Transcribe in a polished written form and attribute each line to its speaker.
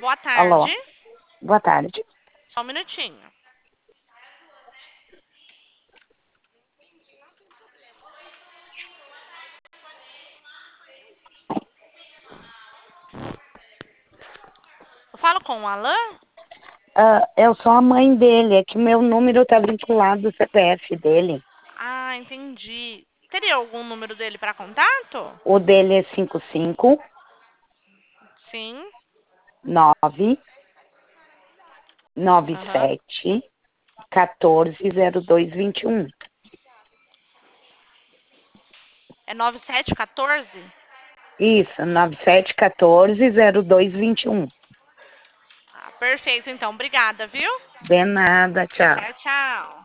Speaker 1: Boa
Speaker 2: Alô,
Speaker 1: tarde.
Speaker 2: boa tarde.
Speaker 1: Só um minutinho. Eu falo com o Alan?
Speaker 2: Eu sou a mãe dele, é que o meu número tá vinculado ao CPF dele.
Speaker 1: Ah, entendi. Teria algum número dele para contato?
Speaker 2: O dele é 55
Speaker 1: Sim.
Speaker 2: 9
Speaker 1: Aham.
Speaker 2: 97 14 0221.
Speaker 1: É 9714?
Speaker 2: Isso, 97 14 0221.
Speaker 1: Ah, perfeito, então. Obrigada, viu?
Speaker 2: De nada, tchau.
Speaker 1: Tchau, tchau.